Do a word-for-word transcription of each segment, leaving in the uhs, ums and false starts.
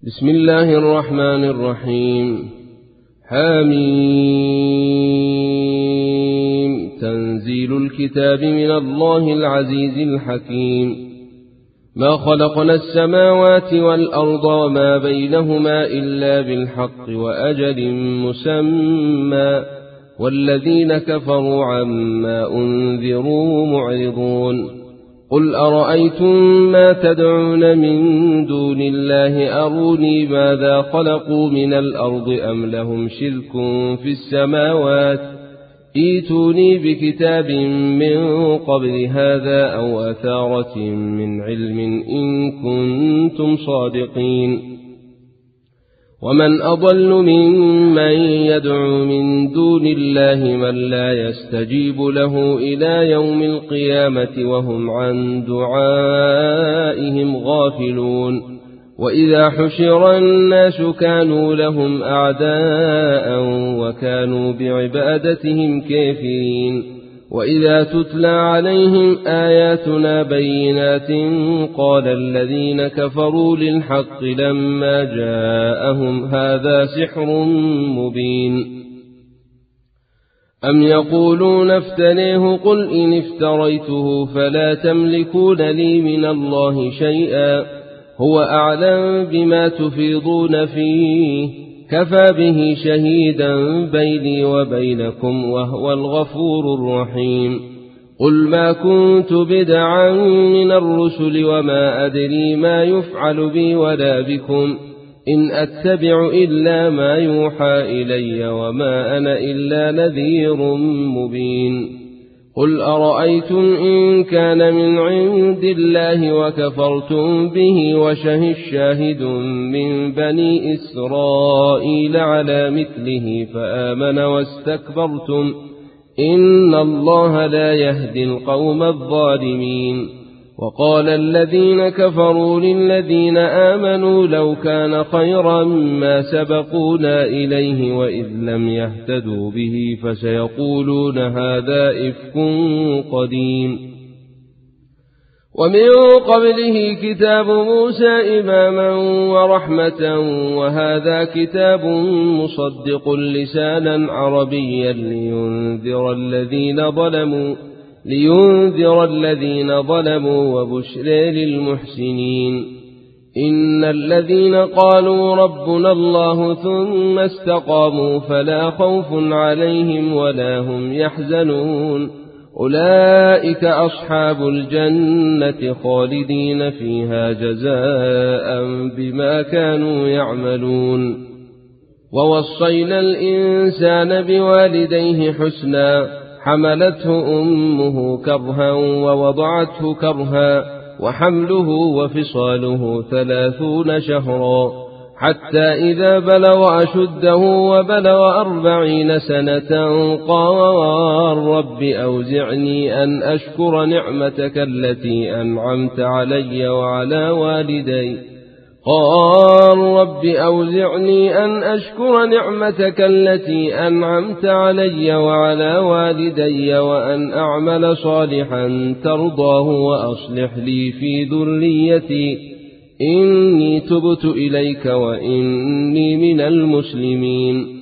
بسم الله الرحمن الرحيم. حميم. تنزيل الكتاب من الله العزيز الحكيم. ما خلقنا السماوات والأرض وما بينهما إلا بالحق وأجل مسمى، والذين كفروا عما أنذروا معرضون. قل أرأيتم ما تدعون من دون الله أروني ماذا خلقوا من الأرض أم لهم شرك في السماوات، ائتوني بكتاب من قبل هذا أو أثارة من علم إن كنتم صادقين. ومن أضل ممن يدعو من دون الله من لا يستجيب له إلى يوم القيامة وهم عن دعائهم غافلون. وإذا حشر الناس كانوا لهم أعداء وكانوا بعبادتهم كافرين. وإذا تتلى عليهم آياتنا بينات قال الذين كفروا للحق لما جاءهم هذا سحر مبين. أم يقولون افتريه قل إن افتريته فلا تملكون لي من الله شيئا هو أعلم بما تفيضون فيه كفى به شهيدا بيني وبينكم وهو الغفور الرحيم. قل ما كنت بدعا من الرسل وما أدري ما يفعل بي ولا بكم إن أتبع إلا ما يوحى إلي وما أنا إلا نذير مبين. قل أرأيتم إن كان من عند الله وكفرتم به وشهد شاهد من بني إسرائيل على مثله فآمن واستكبرتم إن الله لا يهدي القوم الظالمين. وقال الذين كفروا للذين آمنوا لو كان خيرا ما سبقونا إليه وإذ لم يهتدوا به فسيقولون هذا إفك قديم. ومن قبله كتاب موسى إماما ورحمة وهذا كتاب مصدق لسانا عربيا لينذر الذين ظلموا لينذر الذين ظلموا وبشر للمحسنين. إن الذين قالوا ربنا الله ثم استقاموا فلا خوف عليهم ولا هم يحزنون أولئك أصحاب الجنة خالدين فيها جزاء بما كانوا يعملون. ووصينا الإنسان بوالديه حسنا حملته أمه كرها ووضعته كرها وحمله وفصاله ثلاثون شهرا حتى إذا بلغ أشده وبلغ أربعين سنة قال رب أوزعني أن أشكر نعمتك التي أنعمت علي وعلى والدي قال رب أوزعني أن أشكر نعمتك التي أنعمت علي وعلى والدي وأن أعمل صالحا ترضاه وأصلح لي في ذريتي إني تبت إليك وإني من المسلمين.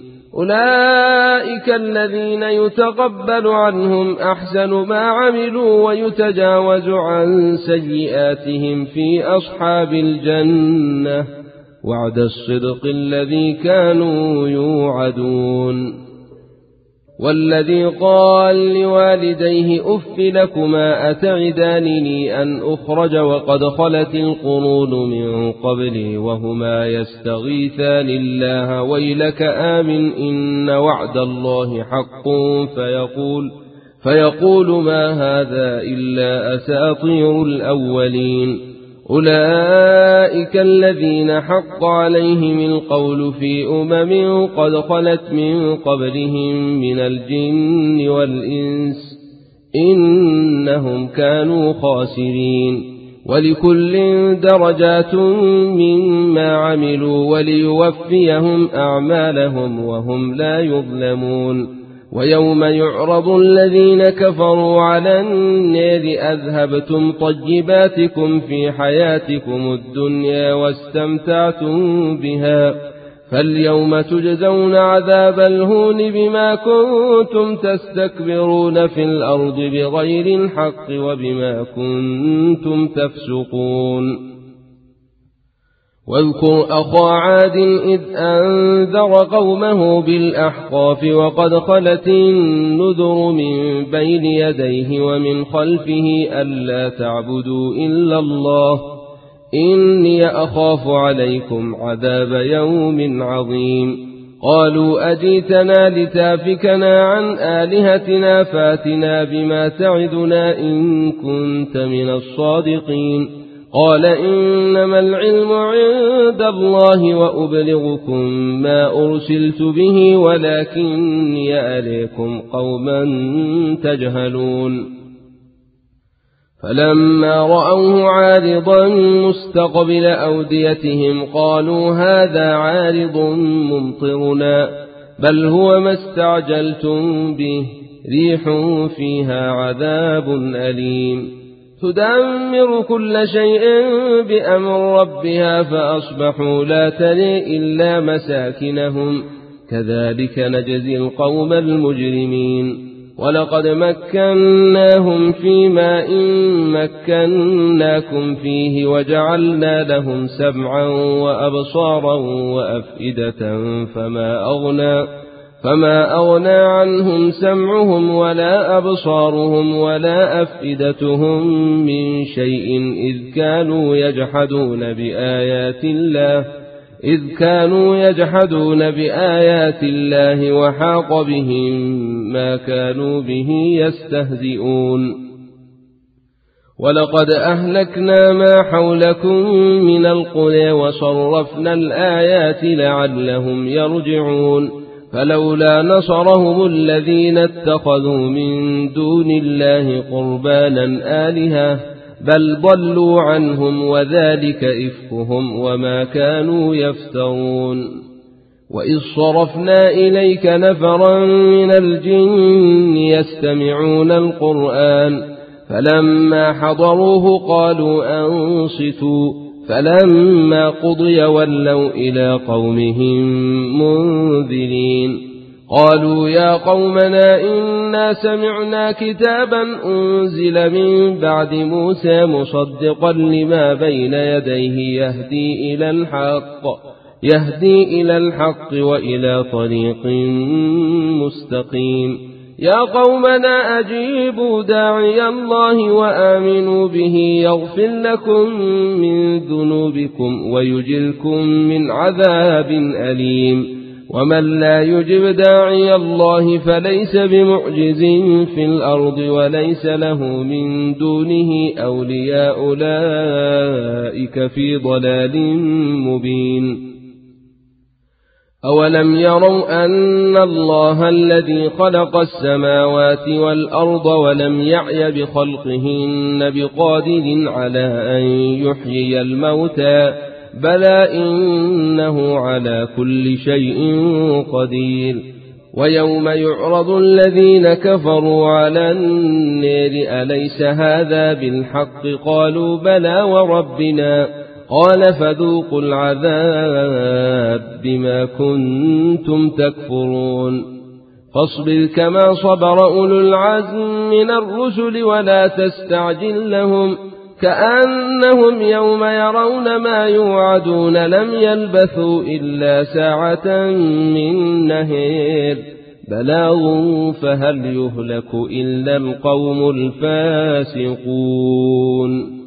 أولئك الذين يتقبل عنهم أحسن ما عملوا ويتجاوز عن سيئاتهم في أصحاب الجنة وعد الصدق الذي كانوا يوعدون. والذي قال لوالديه أف لكما أتعدانني أن أخرج وقد خلت القرون من قبلي وهما يستغيثان الله ويلك آمن إن وعد الله حق فيقول, فيقول ما هذا إلا أساطير الأولين. أولئك الذين حق عليهم القول في أمم قد خلت من قبلهم من الجن والإنس إنهم كانوا خاسرين. ولكل درجات مما عملوا وليوفيهم أعمالهم وهم لا يظلمون. ويوم يعرض الذين كفروا على النار أذهبتم طيباتكم في حياتكم الدنيا واستمتعتم بها فاليوم تجزون عذاب الهون بما كنتم تستكبرون في الأرض بغير الحق وبما كنتم تفسقون. واذكر أخا عاد إذ أنذر قومه بالأحقاف وقد خلت النذر من بين يديه ومن خلفه ألا تعبدوا إلا الله إني أخاف عليكم عذاب يوم عظيم. قالوا أجيتنا لتافكنا عن آلهتنا فاتنا بما تعدنا إن كنت من الصادقين. قال إنما العلم عند الله وأبلغكم ما أرسلت به ولكني أريكم قوما تجهلون. فلما رأوه عارضا مستقبل أوديتهم قالوا هذا عارض ممطرنا بل هو ما استعجلتم به ريح فيها عذاب أليم تدمر كل شيء بأمر ربها فأصبحوا لا تري إلا مساكنهم كذلك نجزي القوم المجرمين. ولقد مكناهم في ماء مكناكم فيه وجعلنا لهم سمعا وأبصارا وأفئدة فما أغنى فما أغنى عنهم سمعهم ولا أبصارهم ولا أفئدتهم من شيء إذ كانوا يجحدون بآيات الله إذ كانوا يجحدون بآيات الله وحاق بهم ما كانوا به يستهزئون. ولقد أهلكنا ما حولكم من القرى وصرفنا الآيات لعلهم يرجعون. فلولا نصرهم الذين اتخذوا من دون الله قربانا آلهة بل ضلوا عنهم وذلك إفكهم وما كانوا يفترون. وإذ صرفنا إليك نفرا من الجن يستمعون القرآن فلما حضروه قالوا أنصتوا فلما قضي ولوا إلى قومهم منذرين. قالوا يا قومنا إنا سمعنا كتابا أنزل من بعد موسى مصدقا لما بين يديه يهدي إلى الحق يهدي إلى الحق وإلى طريق مستقيم. يا قومنا أجيبوا داعي الله وآمنوا به يغفر لكم من ذنوبكم ويجلكم من عذاب أليم. ومن لا يجب داعي الله فليس بمعجز في الأرض وليس له من دونه أولياء أولئك في ضلال مبين. أولم يروا أن الله الذي خلق السماوات والأرض ولم يعي بخلقهن بقادر على أن يحيي الموتى بلى إنه على كل شيء قدير. ويوم يعرض الذين كفروا على النار أليس هذا بالحق قالوا بلى وربنا قال فذوقوا العذاب بما كنتم تكفرون. فاصبر كما صبر أولو العزم من الرسل ولا تستعجل لهم كأنهم يوم يرون ما يوعدون لم يلبثوا إلا ساعة من نهار بلاغ فهل يهلك إلا القوم الفاسقون.